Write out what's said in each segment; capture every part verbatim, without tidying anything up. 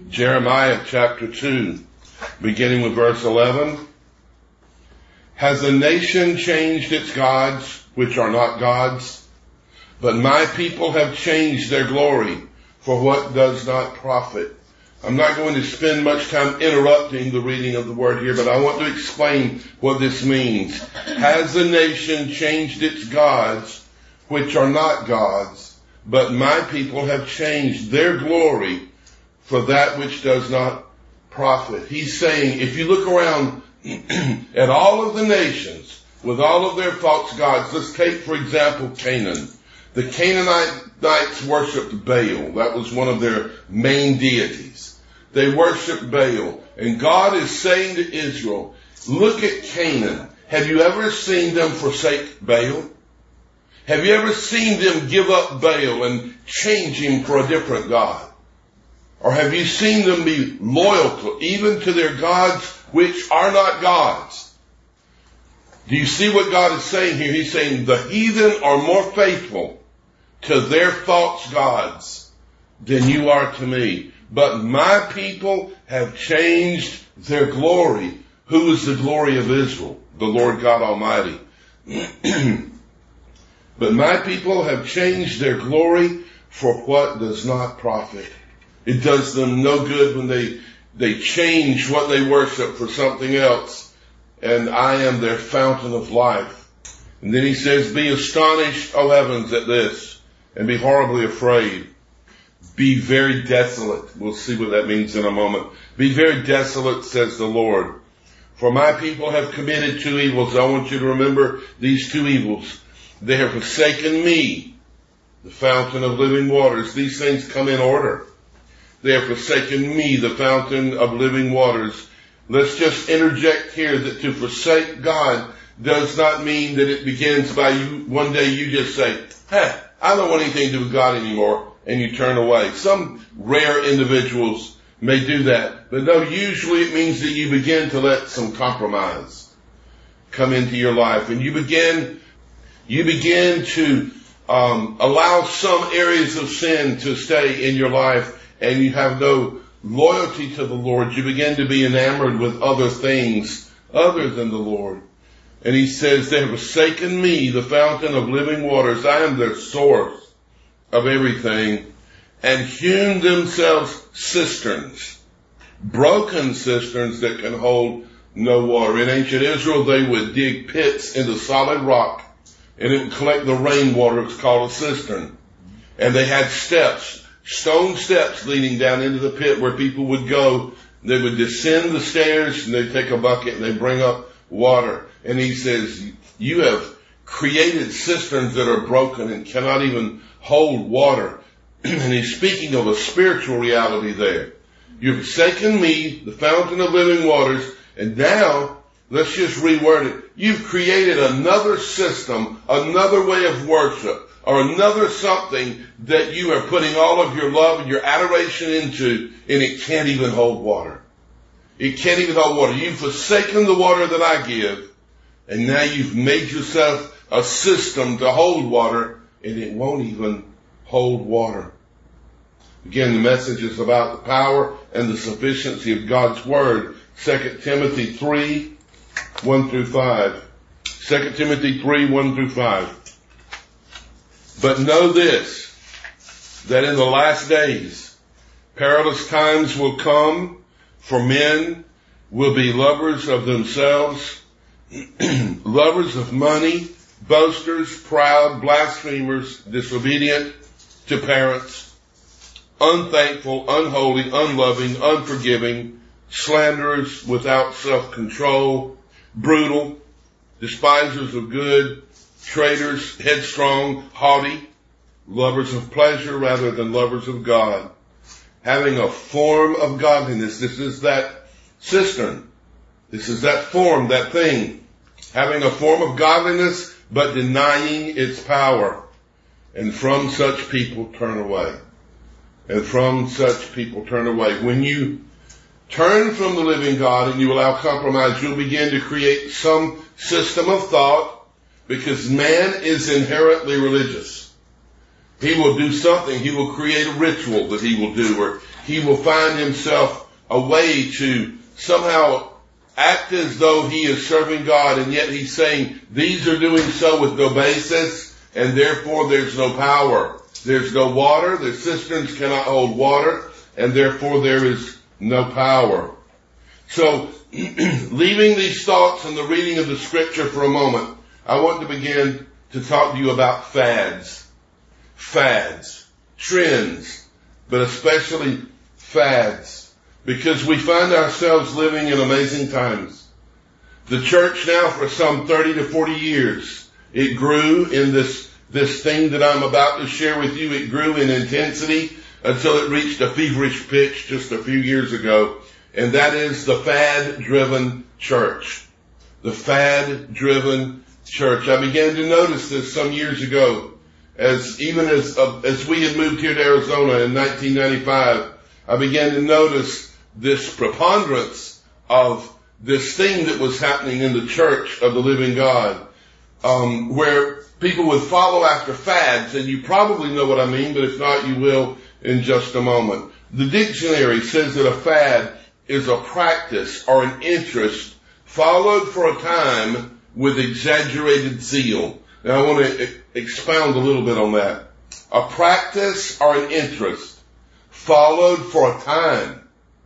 Jeremiah chapter two, beginning with verse eleven. Has a nation changed its gods, which are not gods? But my people have changed their glory for what does not profit. I'm not going to spend much time interrupting the reading of the word here, but I want to explain what this means. Has a nation changed its gods, which are not gods? But my people have changed their glory for that which does not profit. He's saying, if you look around at all of the nations with all of their false gods, let's take, for example, Canaan. The Canaanites worshipped Baal. That was one of their main deities. They worshipped Baal. And God is saying to Israel, look at Canaan. Have you ever seen them forsake Baal? Have you ever seen them give up Baal and change him for a different god? Or have you seen them be loyal to, even to their gods which are not gods? Do you see what God is saying here? He's saying the heathen are more faithful to their false gods than you are to me. But my people have changed their glory. Who is the glory of Israel? The Lord God Almighty. But my people have changed their glory for what does not profit. It does them no good when they, they change what they worship for something else. And I am their fountain of life. And then he says, be astonished, O heavens, at this, and be horribly afraid. Be very desolate. We'll see what that means in a moment. Be very desolate, says the Lord. For my people have committed two evils. I want you to remember these two evils. They have forsaken me, the fountain of living waters. These things come in order. They have forsaken me, the fountain of living waters. Let's just interject here that to forsake God does not mean that it begins by you, one day you just say, hey, I don't want anything to do with God anymore, and you turn away. Some rare individuals may do that, but no, usually it means that you begin to let some compromise come into your life, and you begin, you begin to um, allow some areas of sin to stay in your life, and you have no loyalty to the Lord. You begin to be enamored with other things other than the Lord. And he says, they have forsaken me, the fountain of living waters. I am their source of everything. And hewn themselves cisterns, broken cisterns that can hold no water. In ancient Israel, they would dig pits into solid rock, and it would collect the rainwater. It's called a cistern. And they had steps, stone steps leading down into the pit where people would go. They would descend the stairs, and they'd take a bucket, and they'd bring up water. And he says, you have created cisterns that are broken and cannot even hold water. And he's speaking of a spiritual reality there. You've forsaken me, the fountain of living waters, and now, let's just reword it. You've created another system, another way of worship, or another something that you are putting all of your love and your adoration into, and it can't even hold water. It can't even hold water. You've forsaken the water that I give, and now you've made yourself a system to hold water, and it won't even hold water. Again, the message is about the power and the sufficiency of God's Word. Second Timothy three, one through five. Second Timothy three, one through five. But know this, that in the last days, perilous times will come, for men will be lovers of themselves, lovers of money, boasters, proud, blasphemers, disobedient to parents, unthankful, unholy, unloving, unforgiving, slanderers, without self-control, brutal, despisers of good, traitors, headstrong, haughty, lovers of pleasure rather than lovers of God, having a form of godliness. This is that cistern. This is that form, that thing. Having a form of godliness, but denying its power. And from such people turn away. And from such people turn away. When you turn from the living God and you allow compromise, you'll begin to create some system of thought, because man is inherently religious. He will do something. He will create a ritual that he will do, or he will find himself a way to somehow act as though he is serving God, and yet he's saying these are doing so with no basis, and therefore there's no power. There's no water. The cisterns cannot hold water, and therefore there is no power. So, leaving these thoughts and the reading of the scripture for a moment, I want to begin to talk to you about fads. Fads. Trends. But especially fads. Because we find ourselves living in amazing times. The church now, for some thirty to forty years, it grew in this, this thing that I'm about to share with you. It grew in intensity until it reached a feverish pitch just a few years ago. And that is the fad-driven church. The fad-driven church. I began to notice this some years ago, as even as, uh, as we had moved here to Arizona in nineteen ninety-five, I began to notice this preponderance of this thing that was happening in the church of the living God, um, where people would follow after fads, and you probably know what I mean, but if not, you will in just a moment. The dictionary says that a fad is a practice or an interest followed for a time with exaggerated zeal. Now I want to expound a little bit on that. A practice or an interest followed for a time.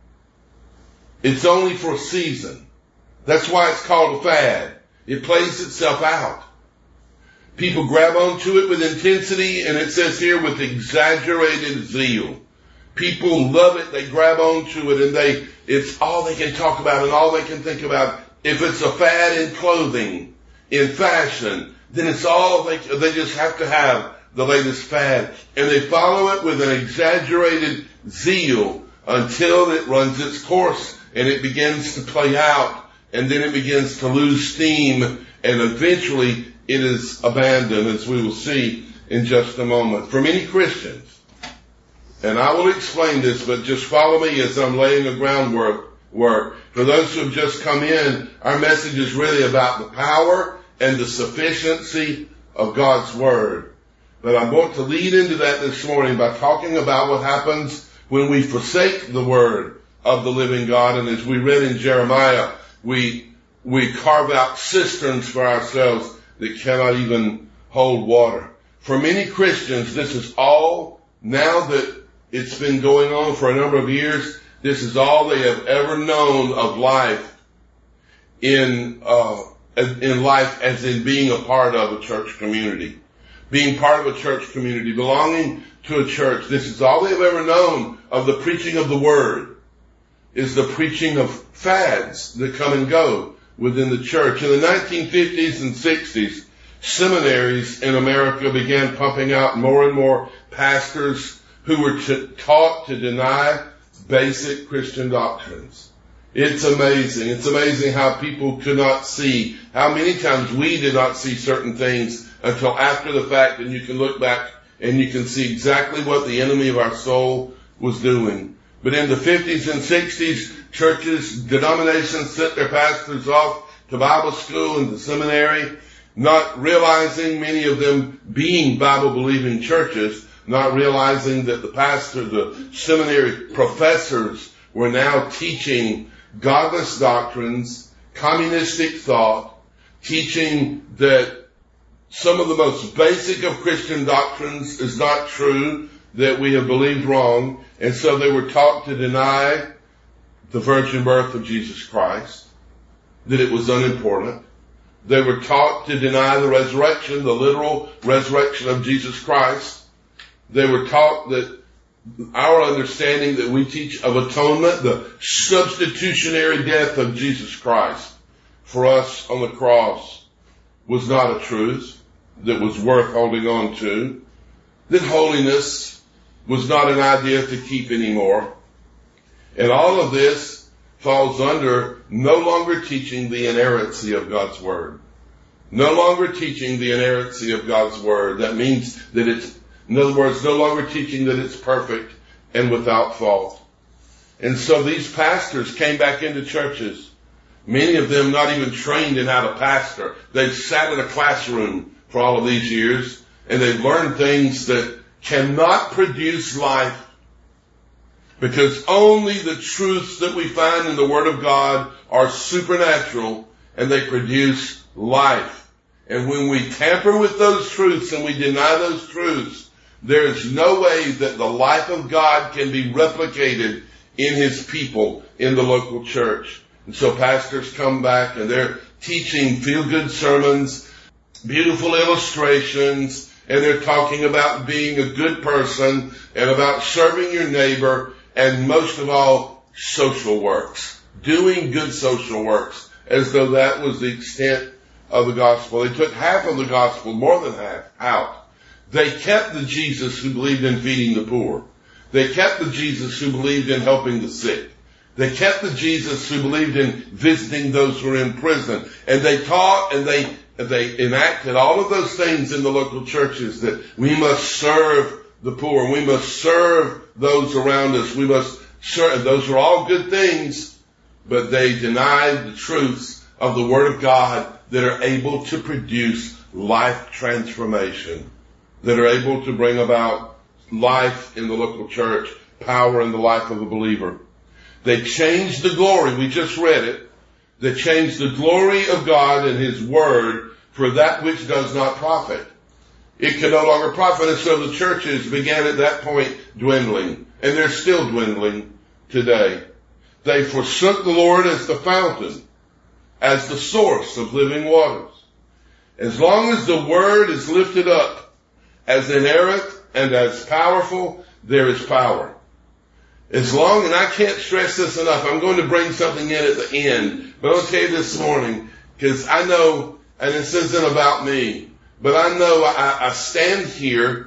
It's only for a season. That's why it's called a fad. It plays itself out. People grab onto it with intensity, and it says here with exaggerated zeal. People love it, they grab onto it, and they, it's all they can talk about and all they can think about. If it's a fad in clothing, in fashion, then it's all they, they just have to have the latest fad. And they follow it with an exaggerated zeal until it runs its course and it begins to play out, and then it begins to lose steam, and eventually it is abandoned, as we will see in just a moment. For many Christians, and I will explain this, but just follow me as I'm laying the groundwork. Work. For those who have just come in, our message is really about the power and the sufficiency of God's Word. But I'm going to lead into that this morning by talking about what happens when we forsake the Word of the living God. And as we read in Jeremiah, we, we carve out cisterns for ourselves that cannot even hold water. For many Christians, this is all, now that it's been going on for a number of years, this is all they have ever known of life in, uh, in life as in being a part of a church community. Being part of a church community, belonging to a church. This is all they've ever known of the preaching of the Word, is the preaching of fads that come and go within the church. In the nineteen fifties and sixties, seminaries in America began pumping out more and more pastors who were t- taught to deny basic Christian doctrines. It's amazing. It's amazing how people could not see, how many times we did not see certain things until after the fact, and you can look back and you can see exactly what the enemy of our soul was doing. But in the fifties and sixties, churches, denominations sent their pastors off to Bible school and to seminary, not realizing, many of them being Bible-believing churches, not realizing that the pastor, the seminary professors were now teaching godless doctrines, communistic thought, teaching that some of the most basic of Christian doctrines is not true, that we have believed wrong, and so they were taught to deny the virgin birth of Jesus Christ, that it was unimportant. They were taught to deny the resurrection, the literal resurrection of Jesus Christ. They were taught that our understanding that we teach of atonement, the substitutionary death of Jesus Christ for us on the cross, was not a truth that was worth holding on to. That holiness was not an idea to keep anymore. And all of this falls under no longer teaching the inerrancy of God's Word. No longer teaching the inerrancy of God's Word. That means that it's, in other words, no longer teaching that it's perfect and without fault. And so these pastors came back into churches, many of them not even trained in how to pastor. They've sat in a classroom for all of these years, and they've learned things that cannot produce life. Because only the truths that we find in the Word of God are supernatural and they produce life. And when we tamper with those truths and we deny those truths, there is no way that the life of God can be replicated in His people in the local church. And so pastors come back and they're teaching feel-good sermons, beautiful illustrations, and they're talking about being a good person and about serving your neighbor, and most of all, social works. Doing good social works, as though that was the extent of the gospel. They took half of the gospel, more than half, out. They kept the Jesus who believed in feeding the poor. They kept the Jesus who believed in helping the sick. They kept the Jesus who believed in visiting those who were in prison. And they taught and they they enacted all of those things in the local churches, that we must serve the poor. We must serve those around us. We must serve. Those are all good things, but they denied the truths of the Word of God that are able to produce life transformation, that are able to bring about life in the local church, power in the life of a believer. They changed the glory. We just read it. They changed the glory of God and His Word for that which does not profit. It can no longer profit. And so the churches began at that point dwindling. And they're still dwindling today. They forsook the Lord as the fountain, as the source of living waters. As long as the Word is lifted up as inerrant and as powerful, there is power. As long, and I can't stress this enough, I'm going to bring something in at the end, but I'll tell you this morning, because I know, and this isn't about me, but I know I, I stand here.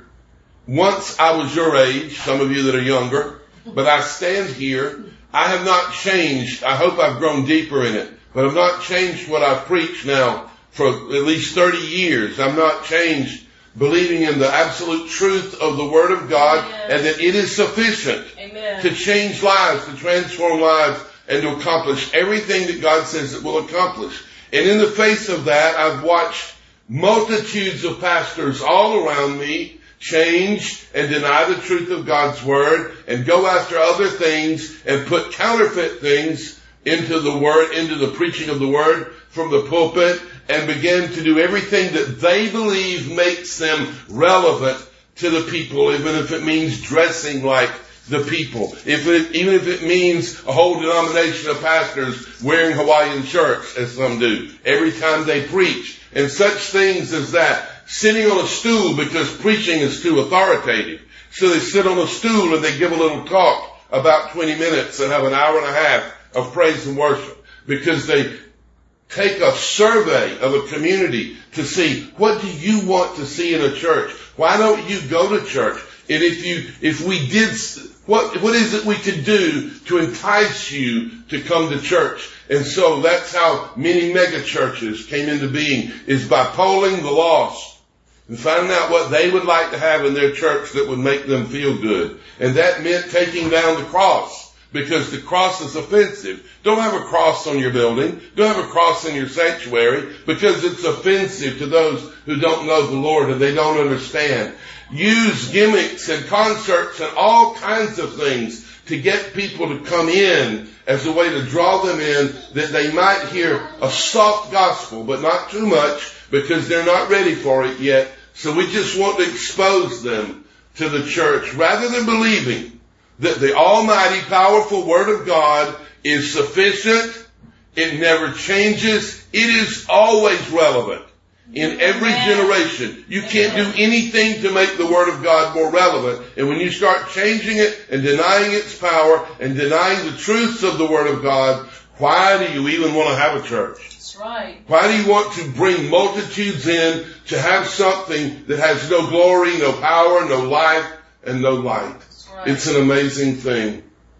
Once I was your age, some of you that are younger, but I stand here. I have not changed. I hope I've grown deeper in it, but I've not changed what I've preached now for at least thirty years. I've not changed believing in the absolute truth of the Word of God. Amen. And that it is sufficient. Amen. To change lives, to transform lives, and to accomplish everything that God says it will accomplish. And in the face of that, I've watched multitudes of pastors all around me change and deny the truth of God's Word and go after other things and put counterfeit things into the Word, into the preaching of the Word from the pulpit, and begin to do everything that they believe makes them relevant to the people, even if it means dressing like the people. If it, even if it means a whole denomination of pastors wearing Hawaiian shirts, as some do, every time they preach. And such things as that. Sitting on a stool because preaching is too authoritative. So they sit on a stool and they give a little talk about twenty minutes and have an hour and a half of praise and worship. Because they take a survey of a community to see, what do you want to see in a church? Why don't you go to church? And if you, if we did, what, what is it we could do to entice you to come to church? And so that's how many mega churches came into being, is by polling the lost and finding out what they would like to have in their church that would make them feel good. And that meant taking down the cross, because the cross is offensive. Don't have a cross on your building. Don't have a cross in your sanctuary, because it's offensive to those who don't know the Lord and they don't understand. Use gimmicks and concerts and all kinds of things to get people to come in as a way to draw them in, that they might hear a soft gospel, but not too much, because they're not ready for it yet. So we just want to expose them to the church, rather than believing that the almighty, powerful Word of God is sufficient. It never changes. It is always relevant in every generation. You can't do anything to make the Word of God more relevant. And when you start changing it and denying its power and denying the truths of the Word of God, why do you even want to have a church? That's right. Why do you want to bring multitudes in to have something that has no glory, no power, no life, and no light? Right. It's an amazing thing.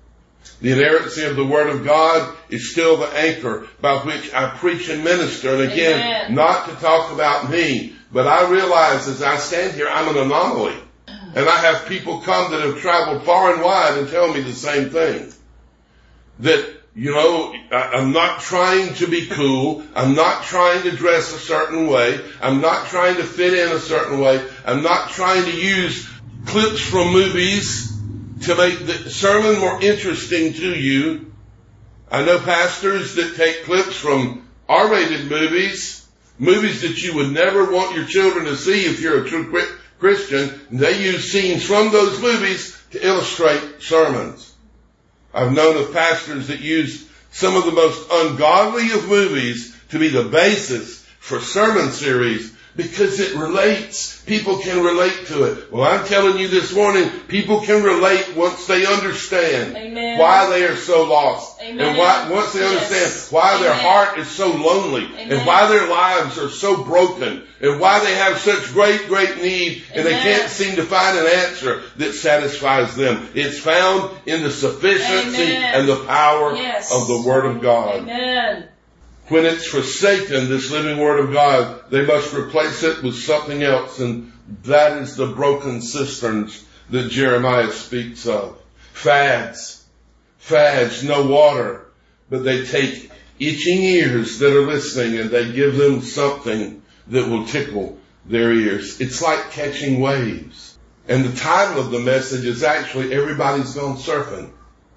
The inerrancy of the Word of God is still the anchor by which I preach and minister. And again, Amen. Not to talk about me, but I realize as I stand here, I'm an anomaly. And I have people come that have traveled far and wide and tell me the same thing. That, you know, I'm not trying to be cool. I'm not trying to dress a certain way. I'm not trying to fit in a certain way. I'm not trying to use clips from movies to make the sermon more interesting to you. I know pastors that take clips from R-rated movies, movies that you would never want your children to see if you're a true Christian, and they use scenes from those movies to illustrate sermons. I've known of pastors that use some of the most ungodly of movies to be the basis for sermon series because it relates. People can relate to it. Well, I'm telling you this morning, people can relate once they understand Amen. Why they are so lost. Amen. And why, once they understand yes. why Amen. Their heart is so lonely Amen. And why their lives are so broken and why they have such great, great need and Amen. They can't seem to find an answer that satisfies them. It's found in the sufficiency Amen. And the power yes. of the Word of God. Amen. When it's forsaken, this living Word of God, they must replace it with something else, and that is the broken cisterns that Jeremiah speaks of. Fads. Fads, no water, but they take itching ears that are listening and they give them something that will tickle their ears. It's like catching waves. And the title of the message is actually Everybody's Gone Surfing.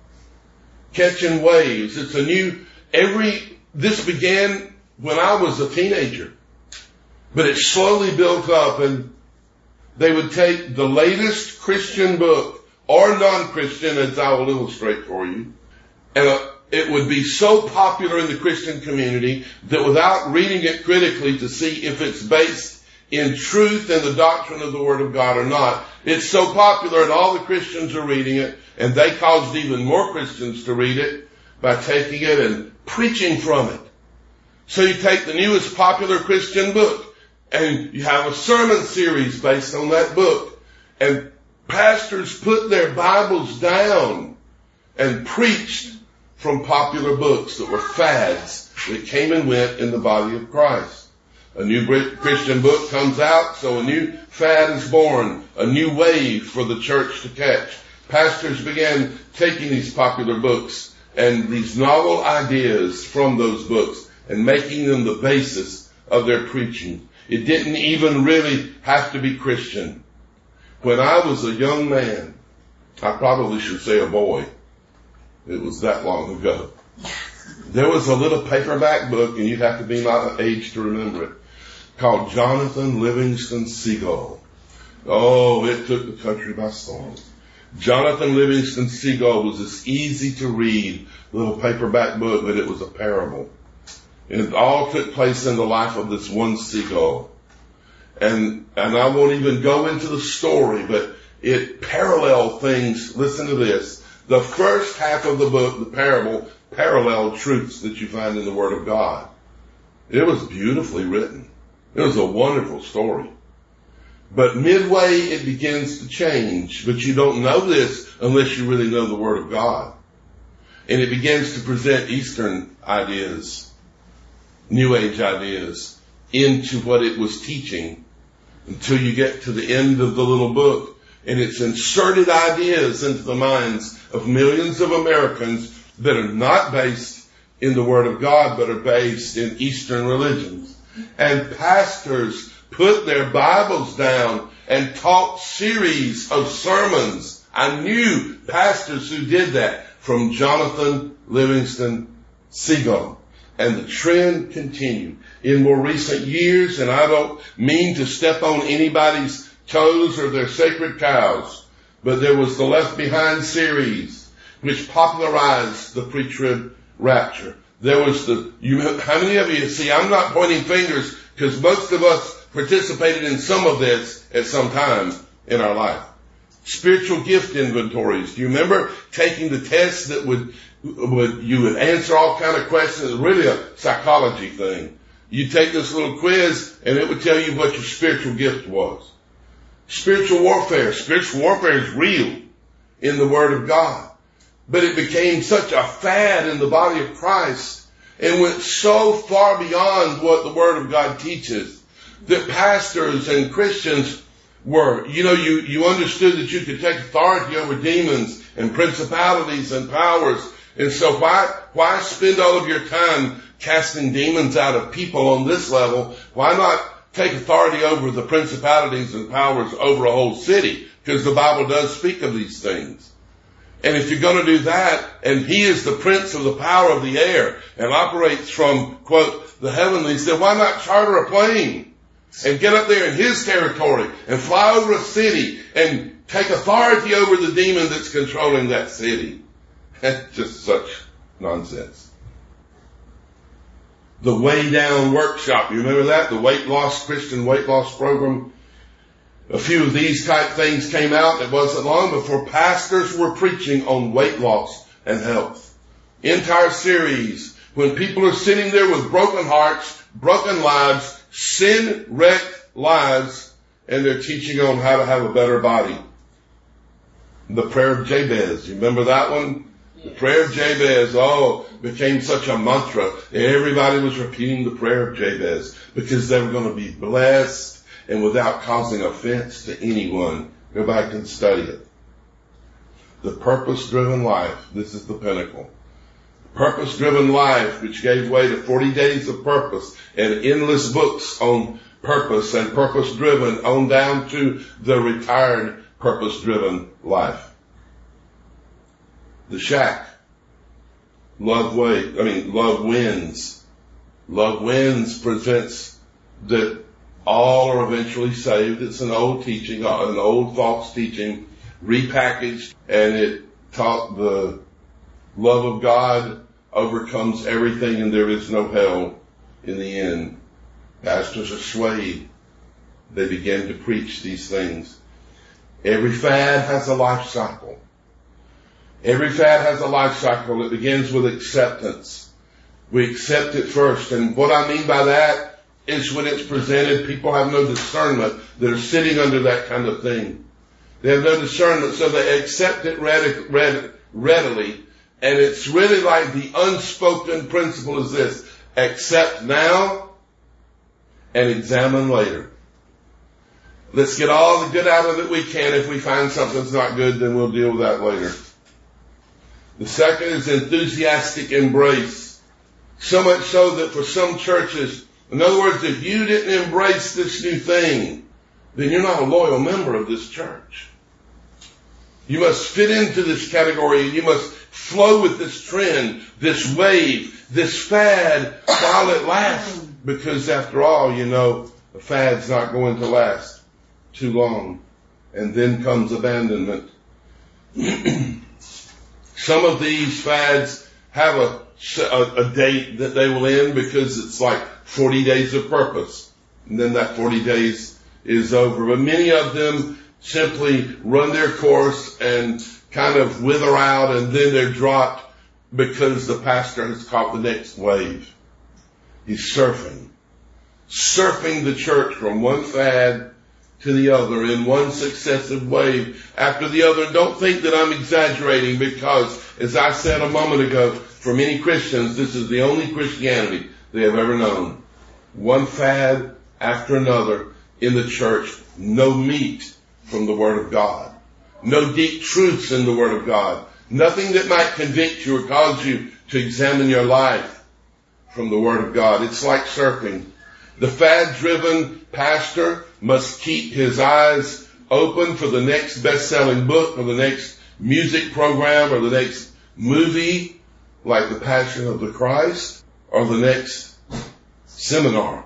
Catching waves. It's a new, every, This began when I was a teenager, but it slowly built up, and they would take the latest Christian book or non-Christian, as I will illustrate for you, and uh, it would be so popular in the Christian community that without reading it critically to see if it's based in truth and the doctrine of the Word of God or not, it's so popular and all the Christians are reading it, and they caused even more Christians to read it by taking it and preaching from it. So you take the newest popular Christian book and you have a sermon series based on that book, and pastors put their Bibles down and preached from popular books that were fads that came and went in the body of Christ. A new Christian book comes out, so a new fad is born, a new wave for the church to catch. Pastors began taking these popular books and these novel ideas from those books and making them the basis of their preaching. It didn't even really have to be Christian. When I was a young man, I probably should say a boy, it was that long ago, there was a little paperback book, and you'd have to be my age to remember it, called Jonathan Livingston Seagull. Oh, it took the country by storm. Jonathan Livingston Seagull was this easy to read little paperback book, but it was a parable. And it all took place in the life of this one seagull. And, and I won't even go into the story, but it paralleled things. Listen to this. The first half of the book, the parable, paralleled truths that you find in the Word of God. It was beautifully written. It was a wonderful story. But midway it begins to change, but you don't know this unless you really know the Word of God. And it begins to present Eastern ideas, New Age ideas, into what it was teaching until you get to the end of the little book. And it's inserted ideas into the minds of millions of Americans that are not based in the Word of God, but are based in Eastern religions. And pastors put their Bibles down and taught series of sermons. I knew pastors who did that, from Jonathan Livingston Seagull. And the trend continued. In more recent years, and I don't mean to step on anybody's toes or their sacred cows, but there was the Left Behind series, which popularized the pre-trib rapture. There was the, you, how many of you, see, I'm not pointing fingers, because most of us participated in some of this at some time in our life. Spiritual gift inventories. Do you remember taking the tests that would, would, you would answer all kind of questions? It's really a psychology thing. You take this little quiz and it would tell you what your spiritual gift was. Spiritual warfare. Spiritual warfare is real in the Word of God. But it became such a fad in the body of Christ and went so far beyond what the Word of God teaches that pastors and Christians were, you know, you, you understood that you could take authority over demons and principalities and powers. And so why, why spend all of your time casting demons out of people on this level? Why not take authority over the principalities and powers over a whole city? Because the Bible does speak of these things. And if you're going to do that, and he is the prince of the power of the air and operates from, quote, the heavenlies, then why not charter a plane and get up there in his territory and fly over a city and take authority over the demon that's controlling that city? That's just such nonsense. The Way Down Workshop, you remember that? The weight loss, Christian weight loss program. A few of these type things came out. It wasn't long before pastors were preaching on weight loss and health. Entire series when people are sitting there with broken hearts, broken lives, sin-wrecked lives, and they're teaching on how to have a better body. The prayer of Jabez. You remember that one? The prayer of Jabez, oh, became such a mantra. Everybody was repeating the prayer of Jabez because they were going to be blessed and without causing offense to anyone. Go back and study it. The purpose-driven life. This is the pinnacle. Purpose-driven life, which gave way to forty days of purpose and endless books on purpose and purpose-driven on down to the retired purpose-driven life. The Shack. Love way, I mean, Love Wins. Love Wins presents that all are eventually saved. It's an old teaching, an old false teaching, repackaged, and it taught the love of God overcomes everything and there is no hell in the end. Pastors are swayed. They begin to preach these things. Every fad has a life cycle. Every fad has a life cycle. It begins with acceptance. We accept it first. And what I mean by that is when it's presented, people have no discernment. They're sitting under that kind of thing. They have no discernment, so they accept it readily. And it's really like the unspoken principle is this: accept now and examine later. Let's get all the good out of it we can. If we find something's not good, then we'll deal with that later. The second is enthusiastic embrace. So much so that for some churches, in other words, if you didn't embrace this new thing, then you're not a loyal member of this church. You must fit into this category and you must flow with this trend, this wave, this fad while it lasts. Because after all, you know, the fad's not going to last too long. And then comes abandonment. Some of these fads have a, a, a date that they will end because it's like forty days of purpose. And then that forty days is over. But many of them simply run their course and kind of wither out, and then they're dropped because the pastor has caught the next wave. He's surfing. Surfing the church from one fad to the other in one successive wave after the other. Don't think that I'm exaggerating, because, as I said a moment ago, for many Christians, this is the only Christianity they have ever known. One fad after another in the church. No meat from the Word of God. No deep truths in the Word of God. Nothing that might convict you or cause you to examine your life from the Word of God. It's like surfing. The fad-driven pastor must keep his eyes open for the next best-selling book or the next music program or the next movie, like The Passion of the Christ, or the next seminar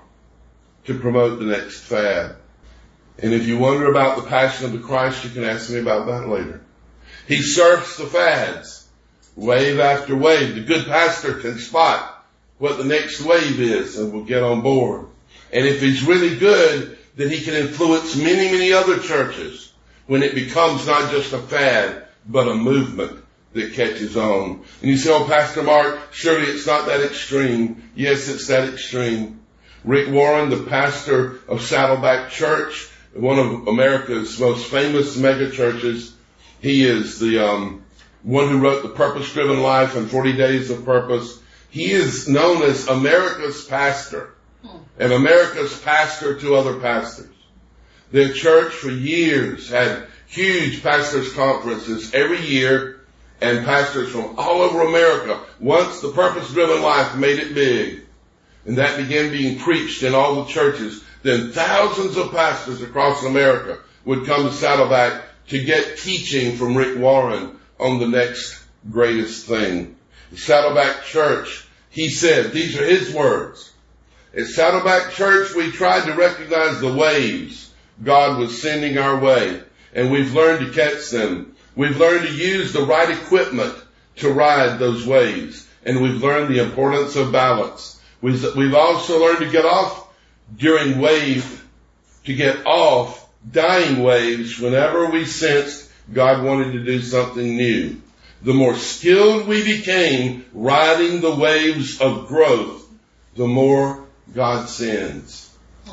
to promote the next fad. And if you wonder about the Passion of the Christ, you can ask me about that later. He surfs the fads, wave after wave. The good pastor can spot what the next wave is and will get on board. And if he's really good, then he can influence many, many other churches when it becomes not just a fad, but a movement that catches on. And you say, oh, Pastor Mark, surely it's not that extreme. Yes, it's that extreme. Rick Warren, the pastor of Saddleback Church, one of America's most famous mega churches, he is the um, one who wrote The Purpose-Driven Life and forty Days of Purpose. He is known as America's pastor. And America's pastor to other pastors. Their church for years had huge pastors' conferences every year, and pastors from all over America. Once the Purpose-Driven Life made it big, and that began being preached in all the churches, then thousands of pastors across America would come to Saddleback to get teaching from Rick Warren on the next greatest thing. The Saddleback Church, he said, these are his words. At Saddleback Church, we tried to recognize the waves God was sending our way, and we've learned to catch them. We've learned to use the right equipment to ride those waves, and we've learned the importance of balance. We've, we've also learned to get off during wave, to get off dying waves whenever we sensed God wanted to do something new. The more skilled we became riding the waves of growth, the more God sends.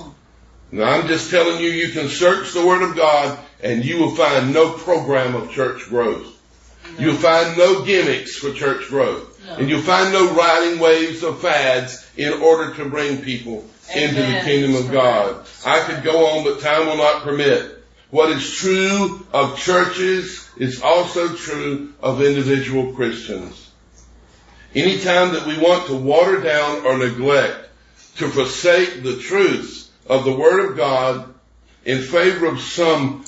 Now I'm just telling you, you can search the Word of God and you will find no program of church growth. No. You'll find no gimmicks for church growth. No. And you'll find no riding waves of fads in order to bring people Amen. Into the kingdom of God. I could go on, but time will not permit. What is true of churches is also true of individual Christians. Anytime that we want to water down or neglect, to forsake the truths of the Word of God in favor of some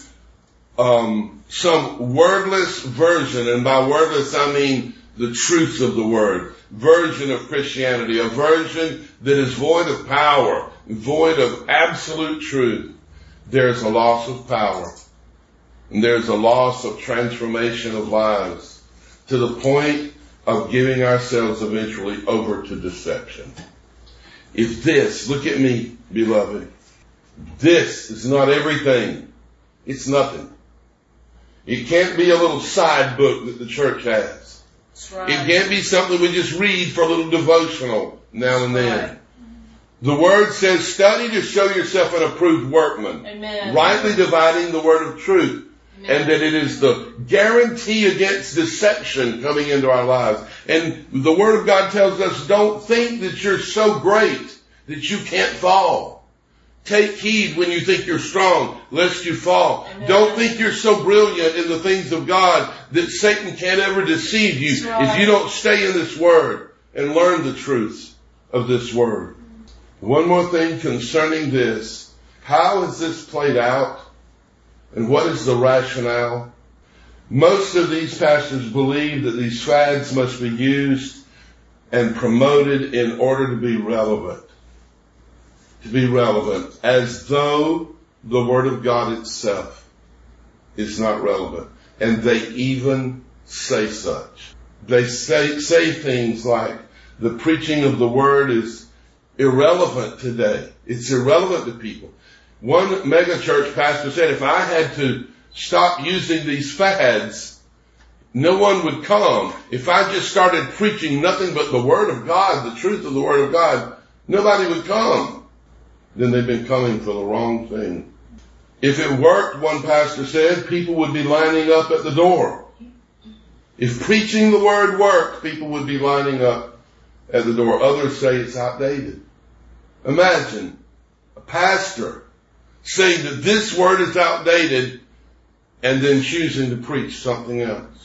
um, some wordless version, and by wordless I mean the truth of the Word, version of Christianity, a version that is void of power, void of absolute truth, there's a loss of power. And there's a loss of transformation of lives to the point of giving ourselves eventually over to deception. If this, look at me, beloved, this is not everything. It's nothing. It can't be a little side book that the church has. That's right. It can't be something we just read for a little devotional now and then. Right. The Word says, study to show yourself an approved workman, Amen. Rightly dividing the word of truth. Amen. And that it is the guarantee against deception coming into our lives. And the Word of God tells us, don't think that you're so great that you can't fall. Take heed when you think you're strong, lest you fall. Amen. Don't think you're so brilliant in the things of God that Satan can't ever deceive you right. if you don't stay in this Word and learn the truths of this Word. One more thing concerning this. How is this played out? And what is the rationale? Most of these pastors believe that these fads must be used and promoted in order to be relevant. To be relevant. As though the Word of God itself is not relevant. And they even say such. They say, say things like, the preaching of the Word is irrelevant today. It's irrelevant to people. One mega church pastor said, if I had to stop using these fads, no one would come. If I just started preaching nothing but the Word of God, the truth of the Word of God, nobody would come. Then they've been coming for the wrong thing. If it worked, one pastor said, people would be lining up at the door. If preaching the Word worked, people would be lining up at the door. Others say it's outdated. Imagine a pastor saying that this Word is outdated and then choosing to preach something else.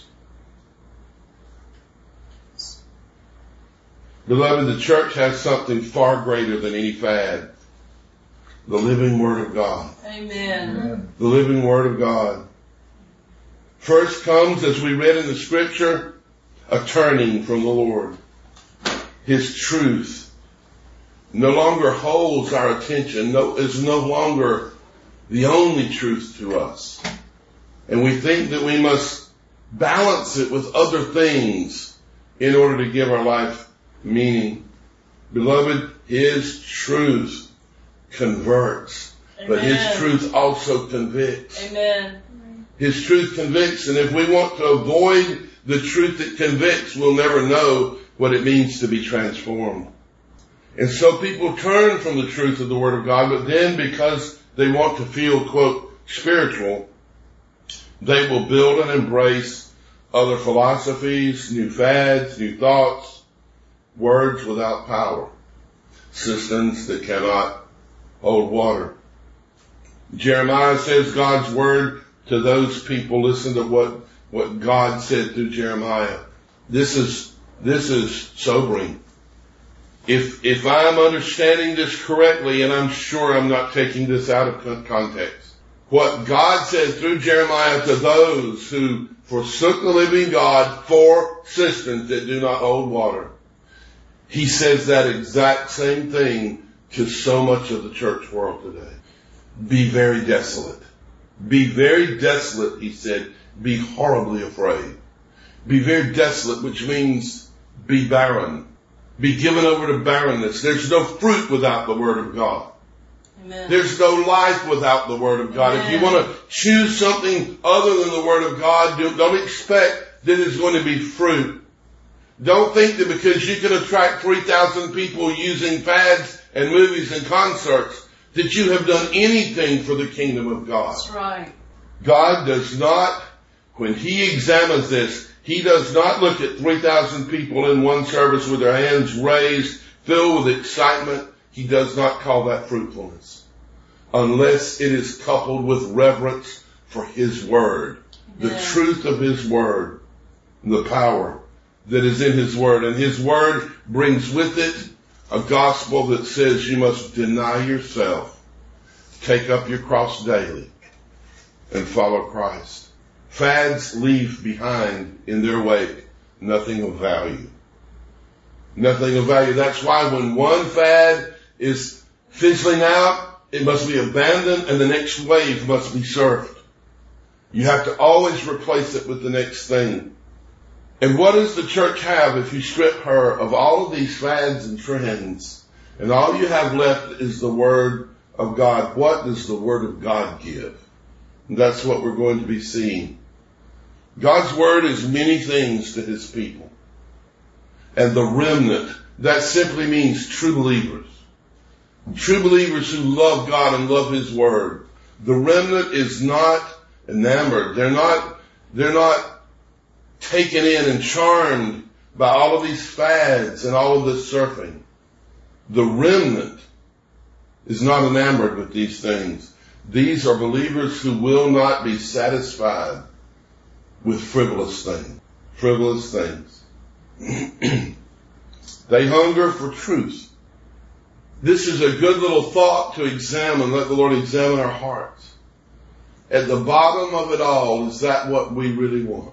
Beloved, the church has something far greater than any fad. The living Word of God. Amen. The living Word of God. First comes, as we read in the Scripture, a turning from the Lord. His truth no longer holds our attention, no, is no longer the only truth to us. And we think that we must balance it with other things in order to give our life meaning. Beloved, His truth converts, Amen. But His truth also convicts. Amen. His truth convicts, and if we want to avoid the truth that convicts, we'll never know what it means to be transformed. And so people turn from the truth of the Word of God, but then because they want to feel, quote, spiritual, they will build and embrace other philosophies, new fads, new thoughts, words without power, systems that cannot hold water. Jeremiah says God's word to those people. Listen to what, what God said through Jeremiah. This is, this is sobering. If, if I'm understanding this correctly, and I'm sure I'm not taking this out of context, what God said through Jeremiah to those who forsook the living God for cisterns that do not hold water. He says that exact same thing to so much of the church world today. Be very desolate. Be very desolate, he said. Be horribly afraid. Be very desolate, which means be barren. Be given over to barrenness. There's no fruit without the Word of God. Amen. There's no life without the Word of God. Amen. If you want to choose something other than the Word of God, don't expect that it's going to be fruit. Don't think that because you can attract three thousand people using fads and movies and concerts that you have done anything for the kingdom of God. That's right. God does not, when He examines this, He does not look at three thousand people in one service with their hands raised, filled with excitement. He does not call that fruitfulness unless it is coupled with reverence for His Word, the yeah. truth of His Word, the power that is in His Word. And His Word brings with it a gospel that says you must deny yourself, take up your cross daily, and follow Christ. Fads leave behind in their wake nothing of value. Nothing of value. That's why when one fad is fizzling out, it must be abandoned and the next wave must be surfed. You have to always replace it with the next thing. And what does the church have if you strip her of all of these fads and trends and all you have left is the Word of God? What does the Word of God give? And that's what we're going to be seeing. God's Word is many things to His people. And the remnant, that simply means true believers. True believers who love God and love His Word. The remnant is not enamored. They're not, they're not taken in and charmed by all of these fads and all of this surfing. The remnant is not enamored with these things. These are believers who will not be satisfied with frivolous things. Frivolous things. They hunger for truth. This is a good little thought to examine. Let the Lord examine our hearts. At the bottom of it all, is that what we really want?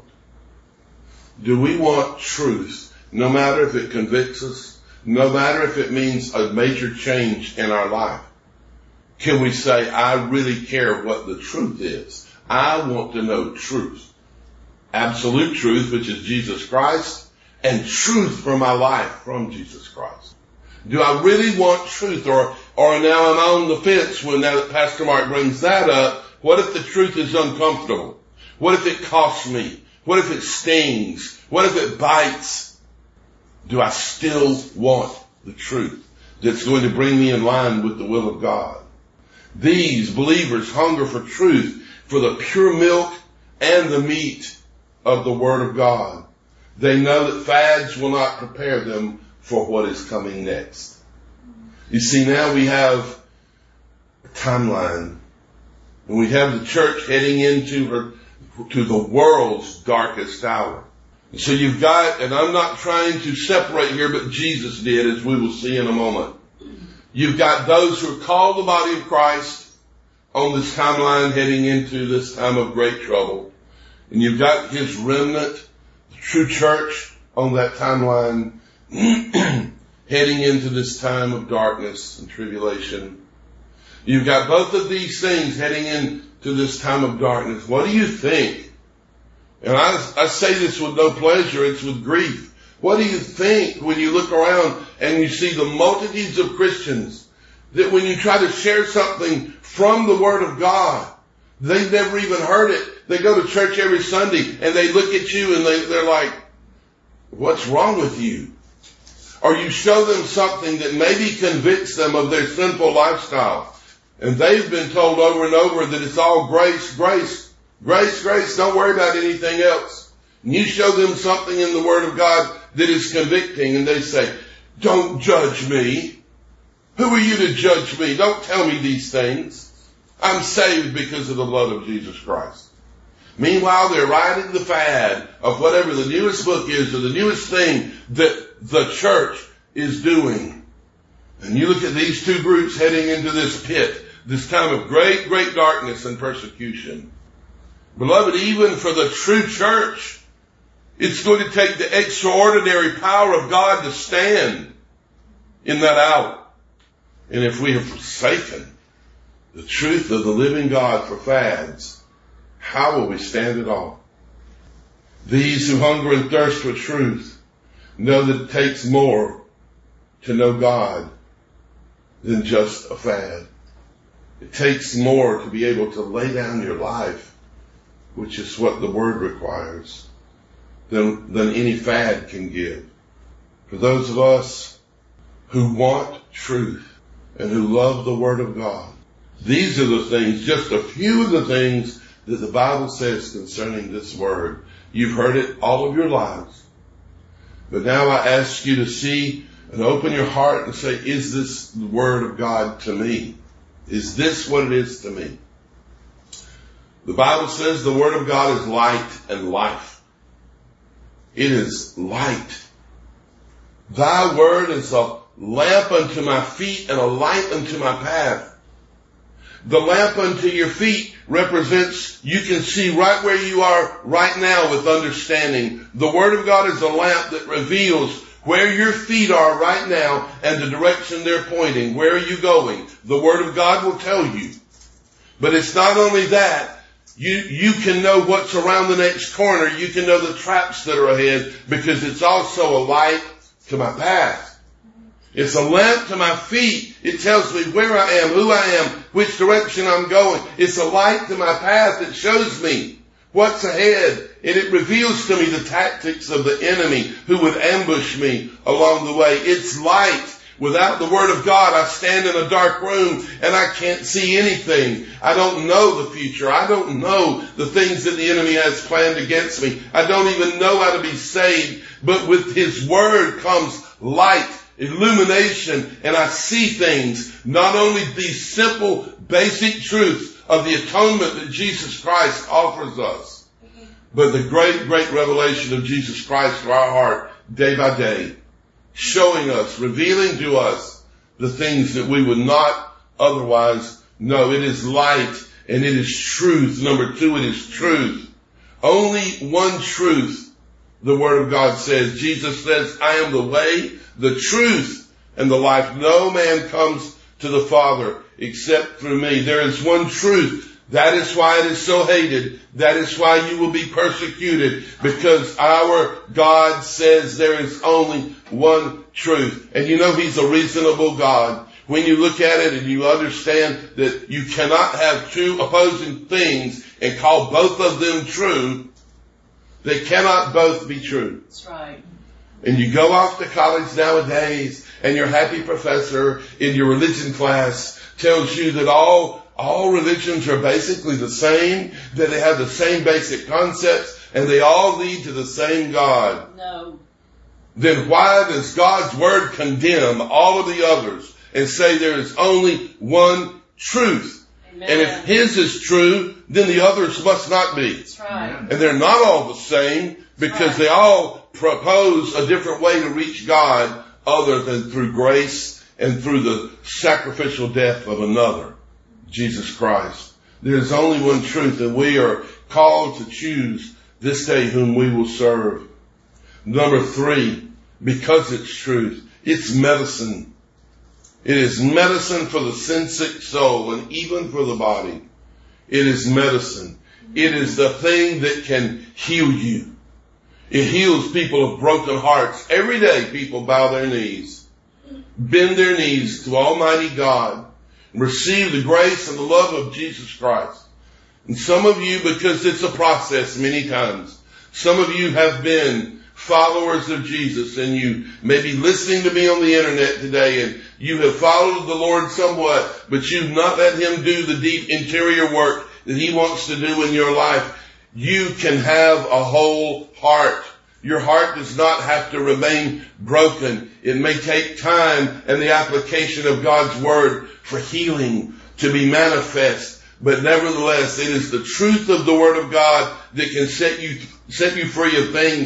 Do we want truth, no matter if it convicts us, no matter if it means a major change in our life? Can we say, I really care what the truth is? I want to know truth. Absolute truth, which is Jesus Christ, and truth for my life from Jesus Christ. Do I really want truth? Or, or now I'm on the fence when now that Pastor Mark brings that up. What if the truth is uncomfortable? What if it costs me? What if it stings? What if it bites? Do I still want the truth that's going to bring me in line with the will of God? These believers hunger for truth, for the pure milk and the meat of the Word of God. They know that fads will not prepare them for what is coming next. You see, now we have a timeline, and we have the church heading into her, to the world's darkest hour. And so you've got, and I'm not trying to separate here, but Jesus did, as we will see in a moment. You've got those who are called the body of Christ on this timeline heading into this time of great trouble. And you've got His remnant, the true church, on that timeline heading into this time of darkness and tribulation. You've got both of these things heading into this time of darkness. What do you think? And I, I say this with no pleasure, it's with grief. What do you think when you look around and you see the multitudes of Christians that when you try to share something from the Word of God, they've never even heard it. They go to church every Sunday and they look at you and they, they're like, what's wrong with you? Or you show them something that maybe convicts them of their sinful lifestyle. And they've been told over and over that it's all grace, grace, grace, grace. Don't worry about anything else. And you show them something in the Word of God that is convicting and they say, don't judge me. Who are you to judge me? Don't tell me these things. I'm saved because of the blood of Jesus Christ. Meanwhile, they're riding the fad of whatever the newest book is or the newest thing that the church is doing. And you look at these two groups heading into this pit, this time of great, great darkness and persecution. Beloved, even for the true church, it's going to take the extraordinary power of God to stand in that hour. And if we have forsaken the truth of the living God for fads, how will we stand at all? These who hunger and thirst for truth know that it takes more to know God than just a fad. It takes more to be able to lay down your life, which is what the Word requires, than, than any fad can give. For those of us who want truth and who love the Word of God, these are the things, just a few of the things that the Bible says concerning this Word. You've heard it all of your lives. But now I ask you to see and open your heart and say, is this the Word of God to me? Is this what it is to me? The Bible says the Word of God is light and life. It is light. Thy Word is a lamp unto my feet and a light unto my path. The lamp unto your feet represents you can see right where you are right now with understanding. The Word of God is a lamp that reveals where your feet are right now and the direction they're pointing. Where are you going? The Word of God will tell you. But it's not only that. You, you can know what's around the next corner. You can know the traps that are ahead because it's also a light to my path. It's a lamp to my feet. It tells me where I am, who I am, which direction I'm going. It's a light to my path. It shows me what's ahead. And it reveals to me the tactics of the enemy who would ambush me along the way. It's light. Without the Word of God, I stand in a dark room and I can't see anything. I don't know the future. I don't know the things that the enemy has planned against me. I don't even know how to be saved. But with His Word comes light, illumination, and I see things. Not only these simple, basic truths of the atonement that Jesus Christ offers us, but the great, great revelation of Jesus Christ to our heart day by day, showing us, revealing to us the things that we would not otherwise know. It is light and it is truth. Number two, it is truth. Only one truth, the Word of God says. Jesus says, I am the way, the truth, and the life. No man comes to the Father except through me. There is one truth. That is why it is so hated. That is why you will be persecuted, because our God says there is only one truth. And you know He's a reasonable God. When you look at it and you understand that you cannot have two opposing things and call both of them true, they cannot both be true. That's right. And you go off to college nowadays and your happy professor in your religion class tells you that all All religions are basically the same, that they have the same basic concepts, and they all lead to the same God. No. Then why does God's Word condemn all of the others and say there is only one truth? Amen. And if His is true, then the others must not be. That's right. And they're not all the same because right. they all propose a different way to reach God other than through grace and through the sacrificial death of another. Jesus Christ. There is only one truth, and we are called to choose this day whom we will serve. Number three, because it's truth, it's medicine. It is medicine for the sin-sick soul and even for the body. It is medicine. It is the thing that can heal you. It heals people of broken hearts. Every day people bow their knees, bend their knees to Almighty God, receive the grace and the love of Jesus Christ. And some of you, because it's a process many times, some of you have been followers of Jesus, and you may be listening to me on the internet today, and you have followed the Lord somewhat, but you've not let Him do the deep interior work that He wants to do in your life. You can have a whole heart. Your heart does not have to remain broken. It may take time and the application of God's Word for healing to be manifest. But nevertheless, it is the truth of the Word of God that can set you, set you free of things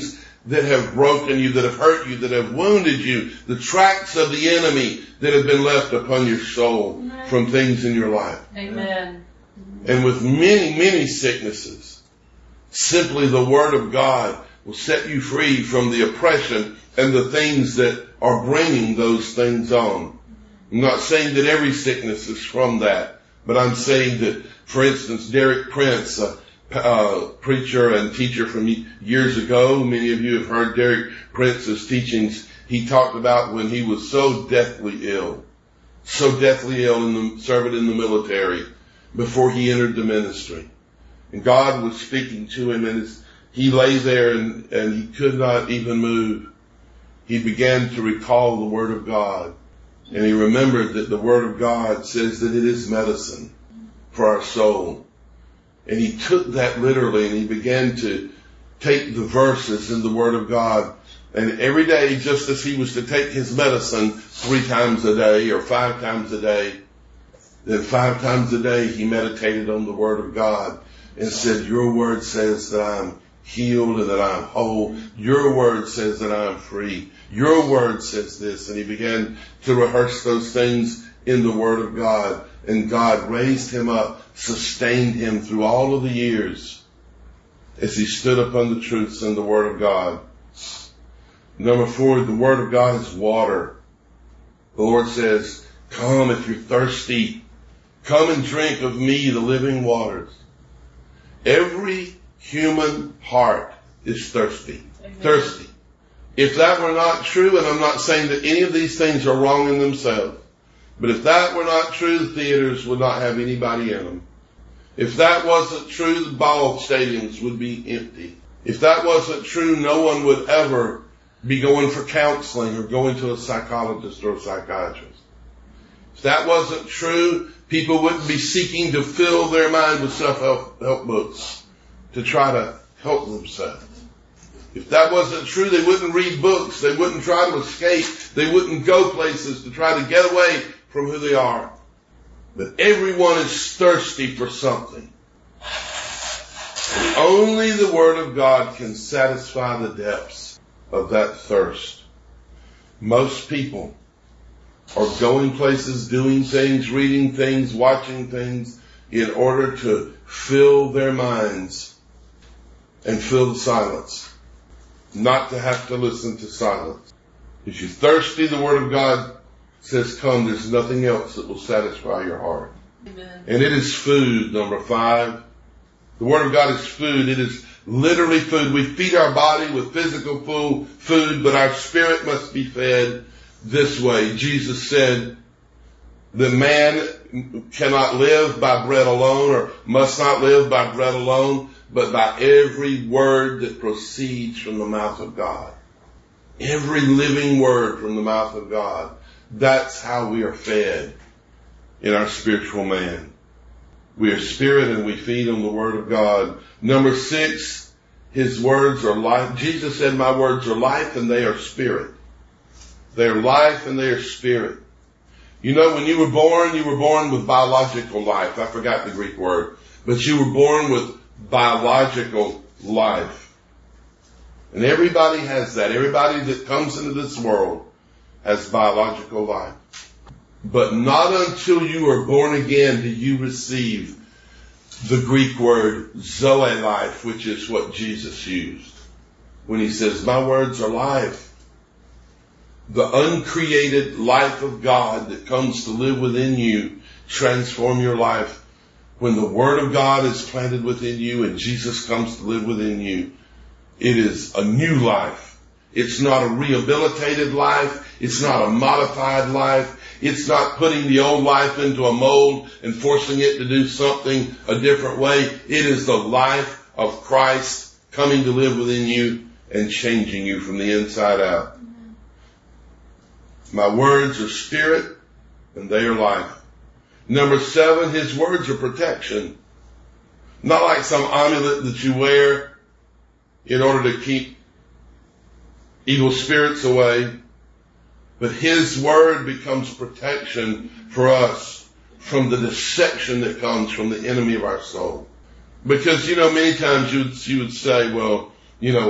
that have broken you, that have hurt you, that have wounded you, the tracks of the enemy that have been left upon your soul from things in your life. Amen. And with many, many sicknesses, simply the Word of God will set you free from the oppression and the things that are bringing those things on. I'm not saying that every sickness is from that, but I'm saying that, for instance, Derek Prince, a uh, preacher and teacher from years ago, many of you have heard Derek Prince's teachings. He talked about when he was so deathly ill, so deathly ill in the serving in the military before he entered the ministry. And God was speaking to him, and his, he lay there and, and he could not even move. He began to recall the Word of God. And he remembered that the Word of God says that it is medicine for our soul. And he took that literally, and he began to take the verses in the Word of God. And every day, just as he was to take his medicine three times a day or five times a day, then five times a day he meditated on the Word of God and said, your Word says that I'm healed and that I'm whole. Your Word says that I'm free. Your Word says this. And he began to rehearse those things in the Word of God. And God raised him up, sustained him through all of the years as he stood upon the truths in the Word of God. Number four, the Word of God is water. The Lord says, come if you're thirsty. Come and drink of me, the living waters. Every human heart is thirsty. Amen. Thirsty. If that were not true, and I'm not saying that any of these things are wrong in themselves, but if that were not true, the theaters would not have anybody in them. If that wasn't true, the ball stadiums would be empty. If that wasn't true, no one would ever be going for counseling or going to a psychologist or a psychiatrist. If that wasn't true, people wouldn't be seeking to fill their mind with self-help help books to try to help themselves. If that wasn't true, they wouldn't read books. They wouldn't try to escape. They wouldn't go places to try to get away from who they are. But everyone is thirsty for something. And only the Word of God can satisfy the depths of that thirst. Most people are going places, doing things, reading things, watching things in order to fill their minds and fill the silence. Not to have to listen to silence. If you're thirsty, the Word of God says, come, there's nothing else that will satisfy your heart. Amen. And it is food, number five. The Word of God is food. It is literally food. We feed our body with physical food, but our spirit must be fed this way. Jesus said that man cannot live by bread alone, or must not live by bread alone, but by every word that proceeds from the mouth of God. Every living word from the mouth of God. That's how we are fed in our spiritual man. We are spirit and we feed on the Word of God. Number six, His words are life. Jesus said, my words are life and they are spirit. They are life and they are spirit. You know, when you were born, you were born with biological life. I forgot the Greek word. But you were born with biological life. And everybody has that. Everybody that comes into this world has biological life. But not until you are born again do you receive the Greek word Zoe life, which is what Jesus used when he says, my words are life. The uncreated life of God that comes to live within you, transform your life. When the Word of God is planted within you and Jesus comes to live within you, it is a new life. It's not a rehabilitated life. It's not a modified life. It's not putting the old life into a mold and forcing it to do something a different way. It is the life of Christ coming to live within you and changing you from the inside out. My words are spirit and they are life. Number seven, His words are protection. Not like some amulet that you wear in order to keep evil spirits away, but His word becomes protection for us from the deception that comes from the enemy of our soul. Because, you know, many times you would, you would say, well, you know,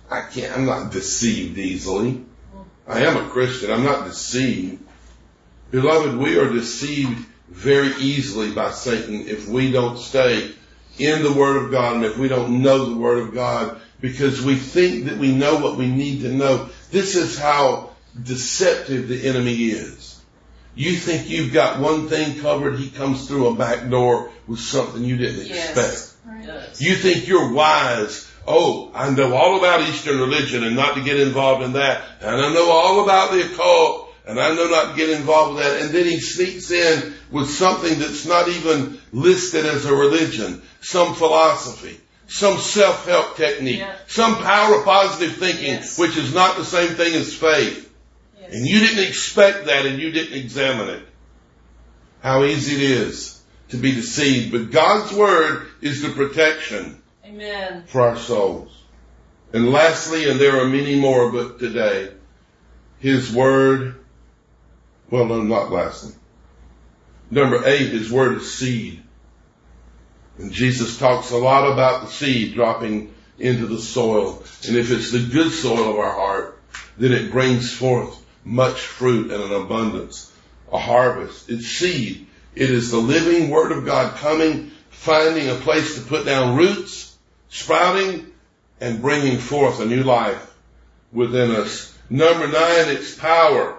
I can't, I'm not deceived easily. I am a Christian. I'm not deceived. Beloved, we are deceived very easily by Satan if we don't stay in the Word of God and if we don't know the Word of God, because we think that we know what we need to know. This is how deceptive the enemy is. You think you've got one thing covered, he comes through a back door with something you didn't yes. expect. Right. You think you're wise. Oh, I know all about Eastern religion and not to get involved in that. And I know all about the occult and I know not to get involved with that. And then he sneaks in with something that's not even listed as a religion, some philosophy, some self-help technique, yeah. some power of positive thinking, yes. which is not the same thing as faith. Yes. And you didn't expect that and you didn't examine it. How easy it is to be deceived. But God's Word is the protection. Amen. For our souls. And lastly, and there are many more, but today, His Word, well, no, not lastly. Number eight, His Word is seed. And Jesus talks a lot about the seed dropping into the soil. And if it's the good soil of our heart, then it brings forth much fruit and an abundance, a harvest. It's seed. It is the living Word of God coming, finding a place to put down roots, sprouting and bringing forth a new life within us. Number nine, it's power.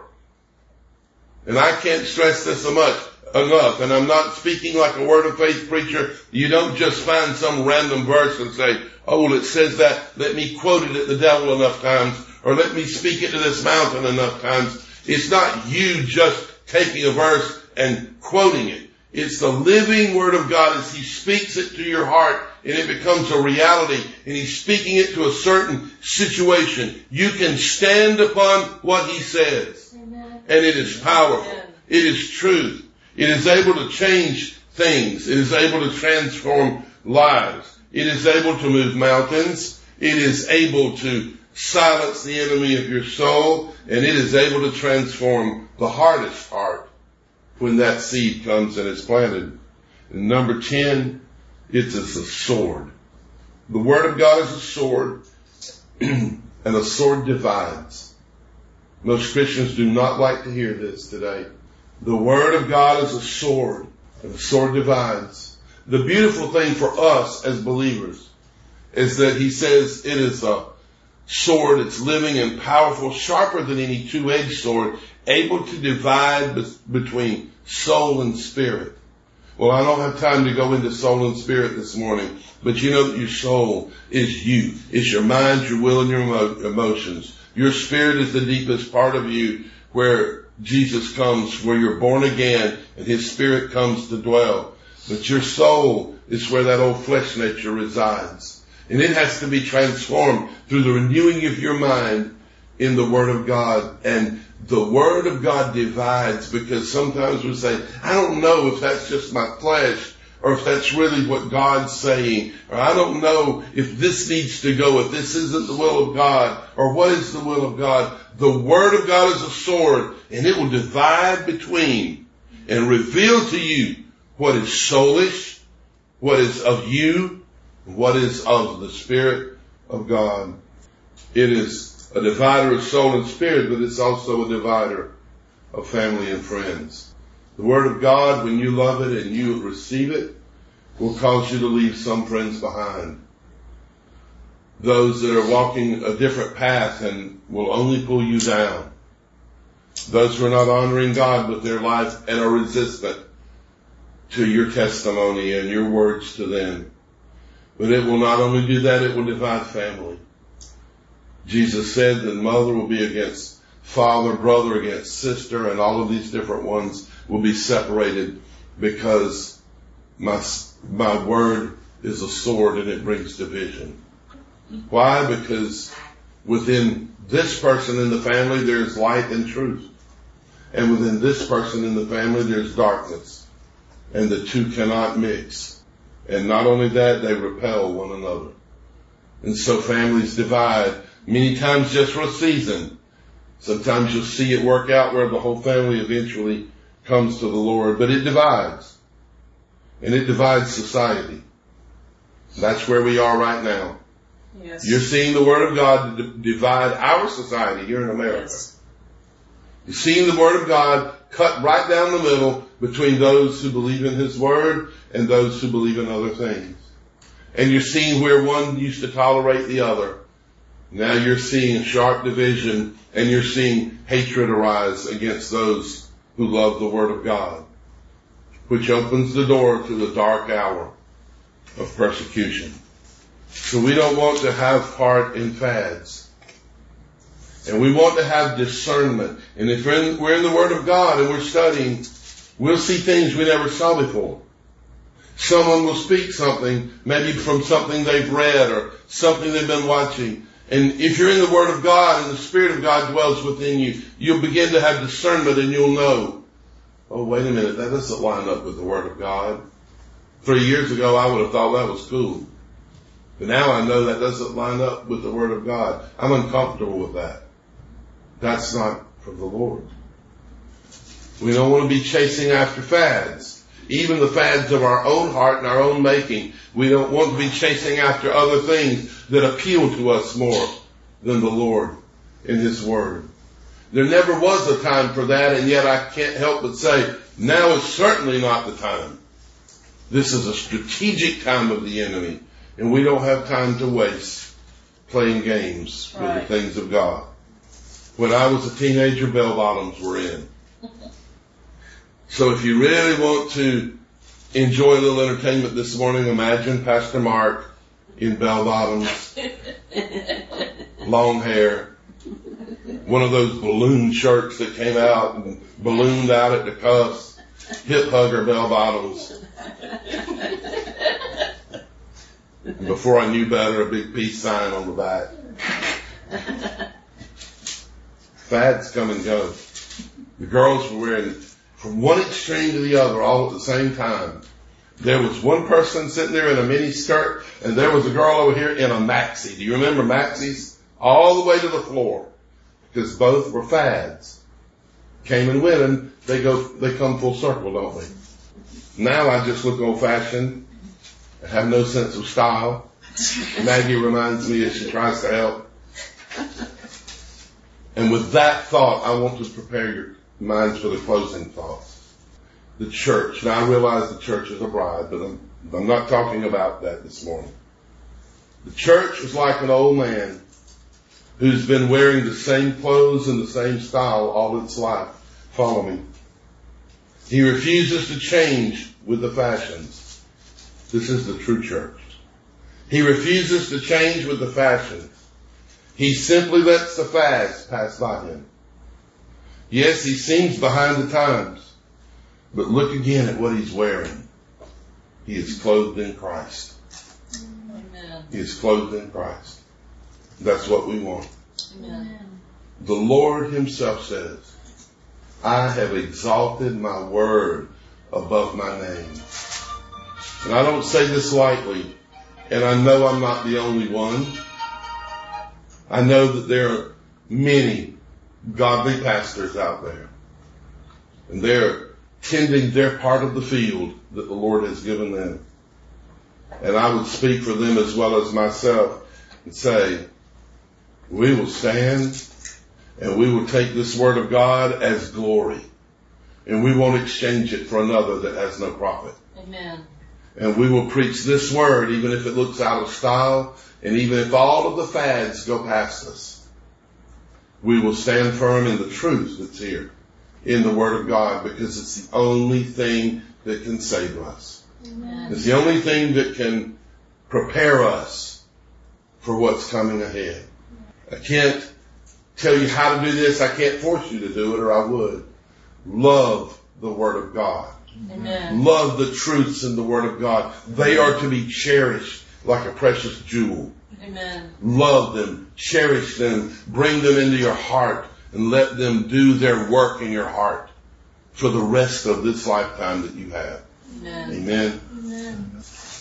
And I can't stress this much enough. And I'm not speaking like a word of faith preacher. You don't just find some random verse and say, oh, well, it says that. Let me quote it at the devil enough times, or let me speak it to this mountain enough times. It's not you just taking a verse and quoting it. It's the living Word of God as He speaks it to your heart and it becomes a reality and He's speaking it to a certain situation. You can stand upon what He says. Amen. And it is powerful. Amen. It is truth. It is able to change things. It is able to transform lives. It is able to move mountains. It is able to silence the enemy of your soul. And it is able to transform the hardest heart when that seed comes and is planted. And number ten, it's as a sword. The Word of God is a sword, and a sword divides. Most Christians do not like to hear this today. The Word of God is a sword, and the sword divides. The beautiful thing for us as believers is that He says it is a sword, it's living and powerful, sharper than any two-edged sword, able to divide be- between soul and spirit. Well, I don't have time to go into soul and spirit this morning, but you know that your soul is you. It's your mind, your will, and your emo- emotions. Your spirit is the deepest part of you where Jesus comes, where you're born again and His Spirit comes to dwell. But your soul is where that old flesh nature resides. And it has to be transformed through the renewing of your mind in the Word of God. And the Word of God divides, because sometimes we say, I don't know if that's just my flesh or if that's really what God's saying, or I don't know if this needs to go, if this isn't the will of God, or what is the will of God. The Word of God is a sword, and it will divide between and reveal to you what is soulish, what is of you, what is of the Spirit of God. It is a divider of soul and spirit, but it's also a divider of family and friends. The Word of God, when you love it and you receive it, will cause you to leave some friends behind. Those that are walking a different path and will only pull you down. Those who are not honoring God with their life and are resistant to your testimony and your words to them. But it will not only do that, it will divide family. Jesus said that mother will be against father, brother against sister, and all of these different ones will be separated because my, my word is a sword and it brings division. Why? Because within this person in the family there's light and truth. And within this person in the family there's darkness. And the two cannot mix. And not only that, they repel one another. And so families divide, many times just for a season. Sometimes you'll see it work out where the whole family eventually comes to the Lord, but it divides. And it divides society. That's where we are right now. Yes. You're seeing the Word of God d- divide our society here in America. Yes. You're seeing the Word of God cut right down the middle between those who believe in His Word and those who believe in other things. And you're seeing where one used to tolerate the other. Now you're seeing sharp division, and you're seeing hatred arise against those who love the Word of God, which opens the door to the dark hour of persecution. So we don't want to have part in fads. And we want to have discernment. And if we're in, we're in the Word of God and we're studying, we'll see things we never saw before. Someone will speak something, maybe from something they've read or something they've been watching. And if you're in the Word of God and the Spirit of God dwells within you, you'll begin to have discernment and you'll know, oh, wait a minute, that doesn't line up with the Word of God. Three years ago, I would have thought that was cool. But now I know that doesn't line up with the Word of God. I'm uncomfortable with that. That's not from the Lord. We don't want to be chasing after fads. Even the fads of our own heart and our own making. We don't want to be chasing after other things that appeal to us more than the Lord in His Word. There never was a time for that, and yet I can't help but say, now is certainly not the time. This is a strategic time of the enemy, and we don't have time to waste playing games with Right. the things of God. When I was a teenager, bell bottoms were in. So if you really want to enjoy a little entertainment this morning, imagine Pastor Mark in bell bottoms, long hair, one of those balloon shirts that came out and ballooned out at the cuffs, hip hugger bell bottoms. And before I knew better, a big peace sign on the back. Fads come and go. The girls were wearing from one extreme to the other all at the same time. There was one person sitting there in a mini skirt, and there was a girl over here in a maxi. Do you remember maxis? All the way to the floor. Because both were fads. Came and went, and they go, they come full circle, don't they? Now I just look old fashioned. I have no sense of style. Maggie reminds me as she tries to help. And with that thought, I want to prepare your minds for the closing thoughts. The church. Now I realize the church is a bride, but I'm, I'm not talking about that this morning. The church is like an old man who's been wearing the same clothes and the same style all its life. Follow me. He refuses to change with the fashions. This is the true church. He refuses to change with the fashions. He simply lets the fads pass by him. Yes, he seems behind the times, but look again at what he's wearing. He is clothed in Christ. Amen. He is clothed in Christ. That's what we want. Amen. The Lord Himself says, I have exalted my word above my name. And I don't say this lightly, and I know I'm not the only one. I know that there are many godly pastors out there, and they're tending their part of the field that the Lord has given them. And I would speak for them as well as myself and say, we will stand and we will take this word of God as glory, and we won't exchange it for another that has no profit. Amen. And we will preach this word even if it looks out of style, and even if all of the fads go past us. We will stand firm in the truth that's here in the Word of God, because it's the only thing that can save us. Amen. It's the only thing that can prepare us for what's coming ahead. I can't tell you how to do this. I can't force you to do it, or I would. Love the Word of God. Amen. Love the truths in the Word of God. They are to be cherished like a precious jewel. Amen. Love them, cherish them, bring them into your heart, and let them do their work in your heart for the rest of this lifetime that you have. Amen. Amen. Amen.